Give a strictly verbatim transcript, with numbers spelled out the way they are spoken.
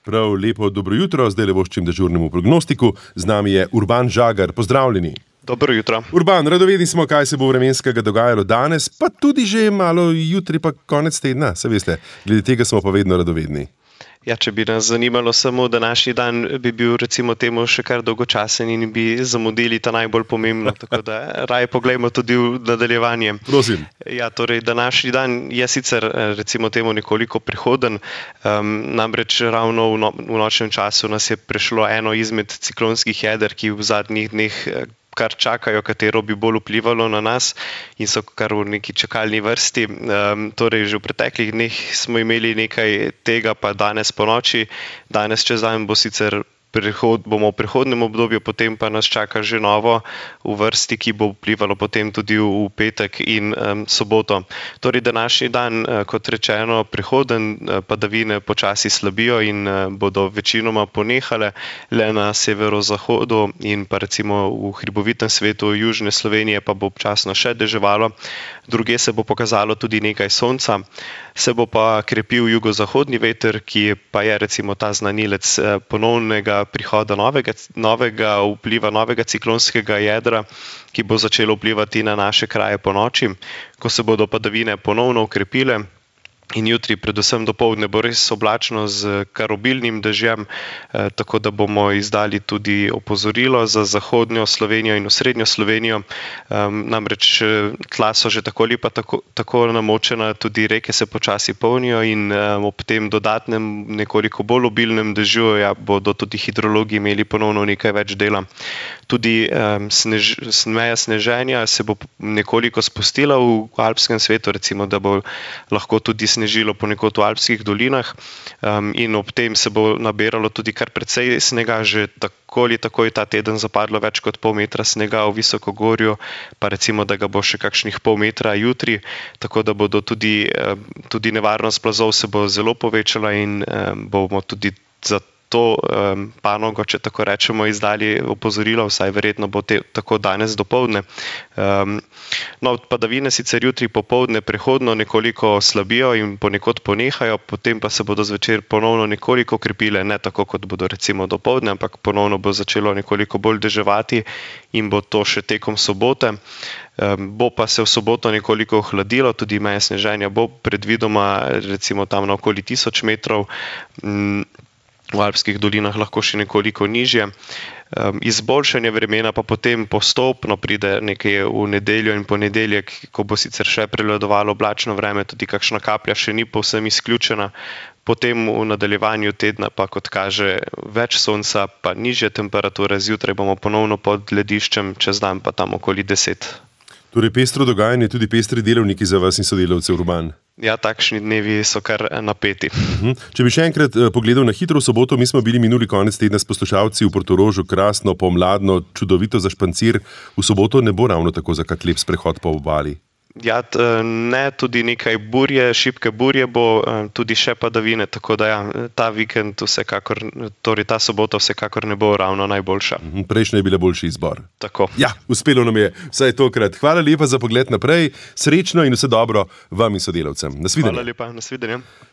Prav lepo dobro jutro, zdaj le voščim dežurnemu prognostiku. Z nami je Urban Žagar. Pozdravljeni. Dobro jutro. Urban, radovedni smo, kaj se bo vremenskega dogajalo danes, pa tudi že malo jutri, pa konec tedna. Se veste, glede tega smo pa vedno radovedni. Ja, če bi nas zanimalo samo današnji dan, bi bil recimo temu še kar dolgočasen in bi zamudili ta najbolj pomembno, tako da raje poglejmo tudi v nadaljevanje. Prosim. Ja, torej današnji dan je sicer recimo temu nekoliko prehoden, um, namreč ravno v, no, v nočnem času nas je prešlo eno izmed ciklonskih jeder, ki v zadnjih dneh kar čakajo, katero bi bolj vplivalo na nas in so kar v neki čakalni vrsti. Um, torej, že v preteklih dneh smo imeli nekaj tega, pa danes po noči. Danes čez dan bo sicer prehod, bomo v prehodnem obdobju, potem pa nas čaka že novo v vrsti, ki bo vplivalo potem tudi v, v petek in um, soboto. Torej, današnji dan, kot rečeno, prehoden, padavine počasi slabijo in uh, bodo večinoma ponehale, le na severozahodu in pa recimo v hribovitem svetu južne Slovenije pa bo občasno še deževalo. Druge se bo pokazalo tudi nekaj sonca, se bo pa krepil jugozahodni veter, ki pa je recimo ta znanilec ponovnega prihoda novega, novega vpliva, novega ciklonskega jedra, ki bo začelo vplivati na naše kraje po noči, ko se bodo padavine ponovno ukrepile. In jutri, predvsem dopoldne, bo res oblačno z kar obilnim dežjem, eh, tako da bomo izdali tudi opozorilo za zahodnjo Slovenijo in osrednjo Slovenijo. Um, namreč tla so že tako ali pa tako, tako namočena, tudi reke se počasi polnijo in um, ob tem dodatnem, nekoliko bolj obilnem dežju ja, bodo tudi hidrologi imeli ponovno nekaj več dela. Tudi um, snež, meja sneženja se bo nekoliko spustila v alpskem svetu, recimo, da bo lahko tudi snežilo ponekod v alpskih dolinah um, in ob tem se bo nabiralo tudi kar precej snega, že tako ali tako je ta teden zapadlo več kot pol metra snega v Visokogorju, pa recimo, da ga bo še kakšnih pol metra jutri, tako da bodo tudi, um, tudi nevarnost plazov se bo zelo povečala in um, bomo tudi za to um, panogo, če tako rečemo, izdali opozorilo, vsaj verjetno bo te, tako danes dopoldne. Um, no, padavine sicer jutri popoldne prehodno nekoliko slabijo in ponekod ponehajo, potem pa se bodo zvečer ponovno nekoliko krepile, ne tako kot bodo recimo dopoldne, ampak ponovno bo začelo nekoliko bolj deževati in bo to še tekom sobote. Um, bo pa se v soboto nekoliko ohladilo, tudi meje sneženja bo predvidoma recimo tam na okoli tisoč metrov, um, v alpskih dolinah lahko še nekoliko nižje. Um, izboljšanje vremena pa potem postopno pride nekaj v nedeljo in ponedeljek, ko bo sicer še prevladovalo oblačno vreme, tudi kakšna kaplja še ni povsem izključena. Potem v nadaljevanju tedna pa, kot kaže, več sonca, pa nižje temperature, zjutraj bomo ponovno pod lediščem, čez dan pa tam okoli deset. Torej pestro dogajanje, tudi pestri delovniki za vas in sodelavce, Urban. Ja, takšni dnevi so kar napeti. Uhum. Če bi še enkrat pogledal na hitro v soboto, mi smo bili minuli konec tedna s poslušalci v Portorožu, krasno, pomladno, čudovito za špancir. V soboto ne bo ravno tako za kak lep sprehod po obali. Ja, ne, tudi nekaj burje, šibke burje bo, tudi še padavine, tako da ja, ta vikend vsekakor, torej ta sobota vsekakor ne bo ravno najboljša. Uhum. Prejšnja je bila boljši izbor. Tako. Ja, uspelo nam je vsaj tokrat. Hvala lepa za pogled naprej, srečno in vse dobro vam in sodelavcem. Nasvidenje. Hvala lepa, nasvidenje.